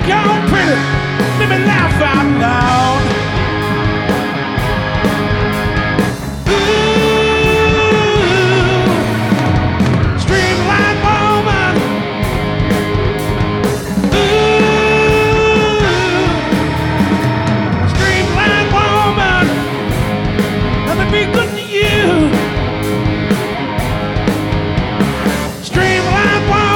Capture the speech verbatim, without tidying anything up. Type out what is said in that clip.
Come on, pretty. Let me laugh out loud.